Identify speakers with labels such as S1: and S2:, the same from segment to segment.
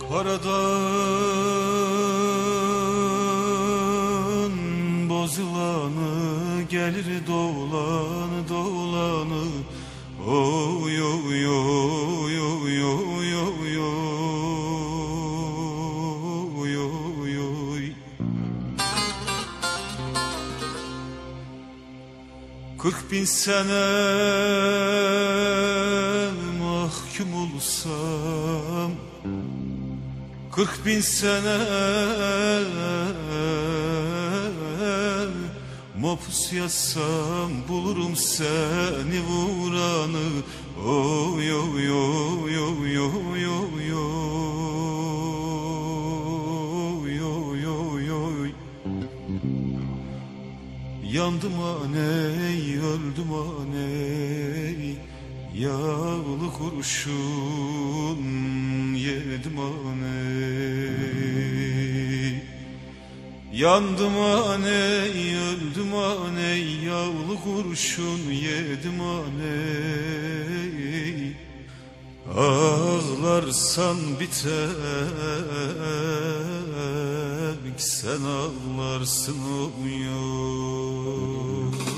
S1: Paradan bozulanı gelir doğulanı doğulanı. Oy oy oy oy oy oy oy oy oy. 40.000 sene mahkum olsam, 40.000 sene mopus yazsam, bulurum seni vuranı. Oy oy oy oy oy oy oy oy oy. Yandım aney, öldüm aney, yağlı kurşun yedim aney. Yandım aney, öldüm aney, yağlı kurşun yedim aney. Ağlarsan biter, sen ağlarsın uyuyor.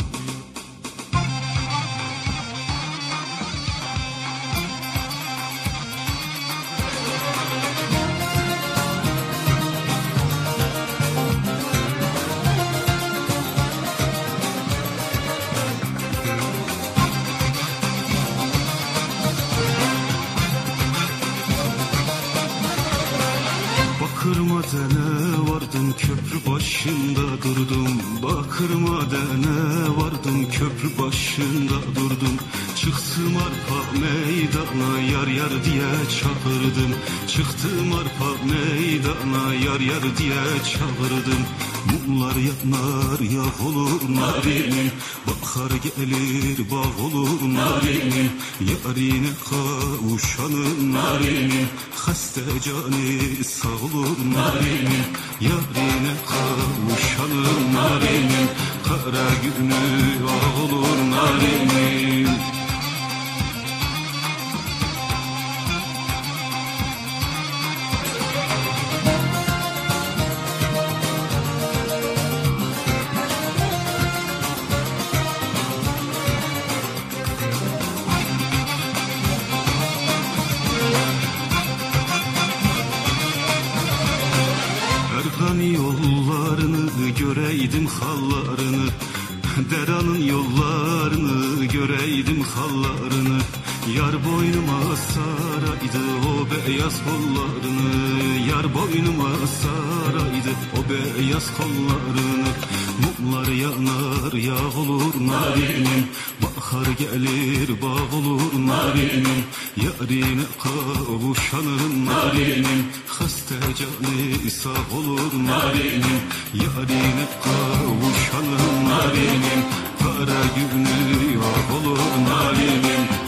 S1: Bakırmadene vardım, köprü başında durdum. Bakırmadene vardım, köprü başında durdum. Çıktım arpa meydana, yar yar diye çağırdım. Çıktım arpa meydana, yar yar diye çağırdım. Mumlar yanar, yağ olur narinim. Bahar gelir, bağ olur narinim. Yarine kavuşanın narinim. Hasta canı sağ olur narinim. Yarine kavuşanın narinim. Kara günü ağ olur narinim. Yollarını göreydim hallarını, deranın yollarını göreydim hallarını. Yar boynuma saraydı o beyaz kollarını, yar boynuma saraydı o beyaz kollarını. Mumlar yanar, yağ olur narinim. Bahar gelir, bağ olur narinim. Yarine kavuşanın narinim. Hasta canı sağ olur narinim. Yarine kavuşanın narinim. Kara günü yağ olur narinim.